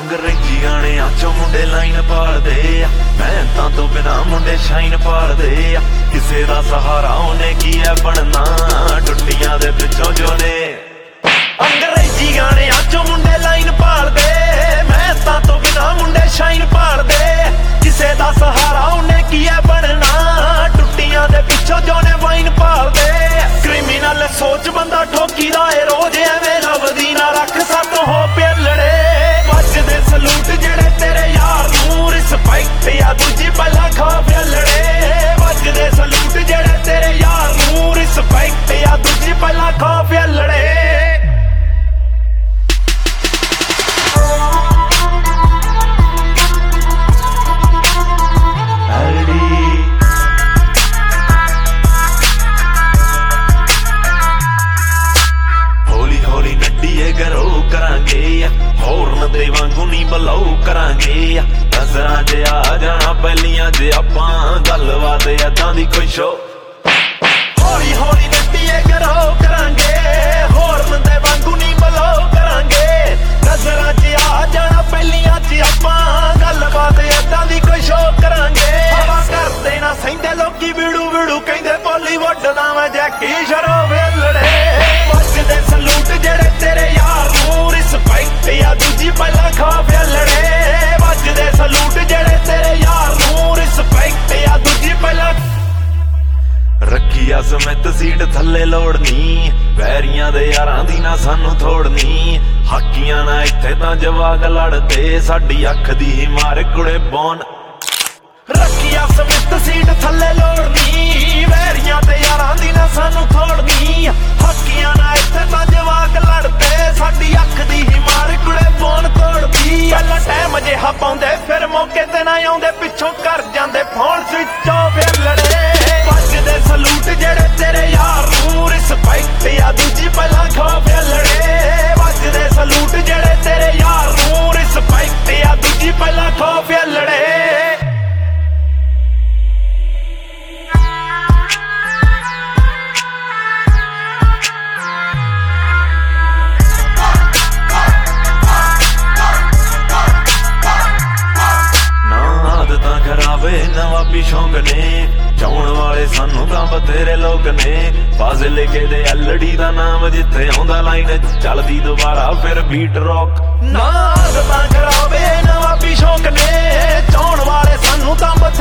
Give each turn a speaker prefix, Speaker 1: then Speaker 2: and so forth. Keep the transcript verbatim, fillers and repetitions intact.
Speaker 1: ਅੰਗਰੇਜ਼ੀ ਗਾਣਿਆਂ ਚੋਂ ਮੁੰਡੇ ਲਾਈਨ ਪਾਲਦੇ ਆ, ਮਿਹਨਤਾਂ ਤੋਂ ਬਿਨਾਂ ਮੁੰਡੇ ਸ਼ਾਈਨ ਪਾਲਦੇ ਆ। ਕਿਸੇ ਦਾ ਸਹਾਰਾ ਉਹਨੇ ਕੀ ਹੈ ਬਣਨਾ, ਟੁੱਟੀਆਂ ਦੇ ਵਿੱਚੋਂ ਜੋ ਨੇ। ਅੰਗਰੇਜ਼ੀ ਗਾਣਿਆਂ ਚੋਂ ਮੁੰਡੇ ਲਾਈਨ ਪਾਲਦੇ, ਮਿਹਨਤਾਂ ਤੋਂ ਬਿਨਾਂ ਮੁੰਡੇ ਸ਼ਾਈਨ ਪਾਲਦੇ। ਕਿਸੇ ਦਾ ਸਹਾਰਾ ਉਹਨੇ ਕੀ ਹੈ ਬਣਨਾ, ਟੁੱਟੀਆਂ ਦੇ ਵਿੱਚੋਂ ਜੋ ਨੇ ਵਾਈਨ ਪਾਲਦੇ। ਕ੍ਰਿਮੀਨਲ ਸੋਚ ਬੰਦਾ ਠੋਕੀ ਦਾ ਏ ਰੋਜ਼, ਐਵੇਂ ਲੱਭਦੀ ਨਾ ਰੱਖ ਸਾਤੋਂ ਹੋ ਪਿਆਲੜੇ। ਵੱਜਦੇ ਸਲੂਟ ਜਿਹੜੇ ਤੇਰੇ ਯਾਰ ਨੂੰ, ਰਿਸਪੈਕਟ ਆ ਦੂਜੀ ਪਹਿਲਾਂ ਖਾ ਪਿਆਲੜੇ। ਵੱਜਦੇ ਸਲੂਟ ਜਿਹੜੇ ਤੇਰੇ ਯਾਰ ਨੂੰ, ਰਿਸਪੈਕਟ ਆ ਦੂਜੀ ਪਹਿਲਾਂ ਖਾ ਪਿਆਲੜੇ। ਗਰੋ ਕਰਾਂਗੇ ਹੋਰਨ ਦੇ ਵਾਂਗੂ ਨੀ ਬਲਾਉ ਕਰਾਂਗੇ। ਨਜ਼ਰਾਂ 'ਚ ਆ ਜਾਣਾ ਪਹਿਲੀਆਂ 'ਚ ਆਪਾਂ, ਗੱਲਬਾਤ ਏਦਾਂ ਦੀ ਕੋਈ ਸ਼ੋ। ਹੌਲੀ ਹੌਲੀ ਨੱਡੀਏ ਗਰੋ ਕਰਾਂਗੇ, ਹੋਰਨ ਦੇ ਵਾਂਗੂ ਨੀ ਬਲਾਉ ਕਰਾਂਗੇ। ਨਜ਼ਰਾਂ 'ਚ ਆ ਜਾਣਾ ਪਹਿਲੀਆਂ 'ਚ ਆਪਾਂ, ਗੱਲਬਾਤ ਏਦਾਂ ਦੀ ਕੋਈ ਸ਼ੋ ਕਰਾਂਗੇ। ਹਵਾ ਕਰਦੇ ਨਾ ਸਹਿੰਦੇ ਲੋਕੀ ਵਿੜੂ ਵਿੜੂ ਕਹਿੰਦੇ, ਬਾਲੀਵੁੱਡ ਦਾ ਮੈਂ ਜੈਕੀ ਸ਼ਰੋ ਵੇਲੜੇ। ਵੱਜਦੇ ਸਲੂਟ ਜਿਹੜੇ ਤੇਰੇ ਯਾਰ ਨੂੰ, ਰਿਸਪੈਕਟ ਆ ਦੂਜੀ ਪਹਿਲਾਂ ਖਾ ਪਿਆਲੜੇ। ਵੱਜਦੇ ਸਲੂਟ ਜਿਹੜੇ ਤੇਰੇ ਯਾਰ ਨੂੰ, ਰਿਸਪੈਕਟ ਆ ਦੂਜੀ ਪਹਿਲਾਂ। ਰੱਖੀ ਆ ਸਮਿਤ ਸੀਟ ਥੱਲੇ ਲੋੜਨੀ, ਵੈਰੀਆਂ ਦੇ ਯਾਰਾਂ ਦੀ ਨਾ ਸਾਨੂੰ ਥੋੜਨੀ। ਹਾਕੀਆਂ ਨਾ ਇੱਥੇ ਤਾਂ ਜਵਾਕ ਲੜਦੇ, ਸਾਡੀ ਅੱਖ ਦੀ ਹੀ ਮਾਰ ਕੁੜੇ ਬੌਨ। ਰੱਖੀ ਆ ਸਮਿਤ ਸੀਟ ਥੱਲੇ ਲੋੜਨੀ, ਵੈਰੀਆਂ ਤੇ ਯਾਰਾਂ ਦੀ ਨਾ ਸਾਨੂੰ ਥੋੜਨੀ। ਹਾਕੀਆਂ ਨਾ ਇੱਥੇ ਤਾਂ ਜਵਾਕ ਲੜਦੇ, ਸਾਡੀ ਅੱਖ ਦੀ ਹੀ ਮਾਰ ਕੁੜੇ ਬੌਨ ਤੋੜਦੀ। ਪਹਿਲਾਂ ਟਾਈਮ ਜਿਹਾ ਪਾਉਂਦੇ, ਫਿਰ ਮੌਕੇ ਤੇ ਨਾ ਆਉਂਦੇ, ਪਿੱਛੋਂ ਕਰ ਜਾਂਦੇ ਫੋਨ ਸਵਿਚ ਆਫ ਲੜੇ। ਵੱਜਦੇ ਸਲੂਟ ਜਿਹੜੇ ਤੇਰੇ ਯਾਰ ਨੂੰ, ਰਿਸਪੈਕਟ ਆ ਦੂਜੀ ਪਹਿਲਾਂ ਖਾ ਲੜੇ। ਵੱਜਦੇ ਸਲੂਟ ਜਿਹੜੇ ਤੇਰੇ ਯਾਰ ਨੂੰ, ਰਿਸਪੈਕਟ ਆ ਦੂਜੀ ਪਹਿਲਾਂ ਖਾ ਲੜੇ। ਨਵਾਬੀ ਸ਼ੌਂਕ ਨੇ, ਚਾਉਣ ਵਾਲੇ ਸਾਨੂੰ ਤਾਂ ਬਥੇਰੇ ਲੋਕ ਨੇ। ਫਾਜ਼ਿਲਕੇ ਦੇ ਐਲਡੀ ਦਾ ਨਾਮ ਜਿੱਥੇ ਆਉਂਦਾ ਲਾਈਨ ਚੱਲਦੀ ਦੁਬਾਰਾ ਫਿਰ ਬੀਟ ਰੌਕ। ਨਾ ਤਾਂ ਖਰਾਬੇ ਨਵਾਬੀ ਸ਼ੌਂਕ ਨੇ, ਚਾਉਣ ਵਾਲੇ ਸਾਨੂੰ ਤਾਂ